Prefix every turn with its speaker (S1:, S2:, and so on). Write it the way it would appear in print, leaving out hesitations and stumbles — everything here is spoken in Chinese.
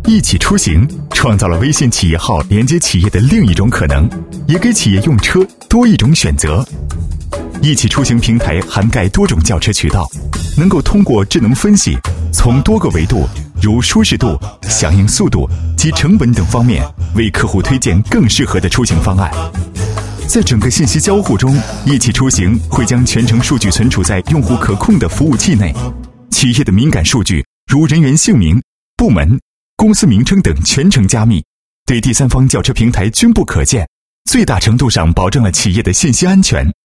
S1: 一起出行创造了微信企业号连接企业的另一种可能，也给企业用车多一种选择。一起出行平台涵盖多种轿车渠道，能够通过智能分析，从多个维度如舒适度、响应速度及成本等方面，为客户推荐更适合的出行方案。在整个信息交互中，一起出行会将全程数据存储在用户可控的服务器内，企业的敏感数据如人员姓名、部门、公司名称等全程加密，对第三方轿车平台均不可见，最大程度上保证了企业的信息安全。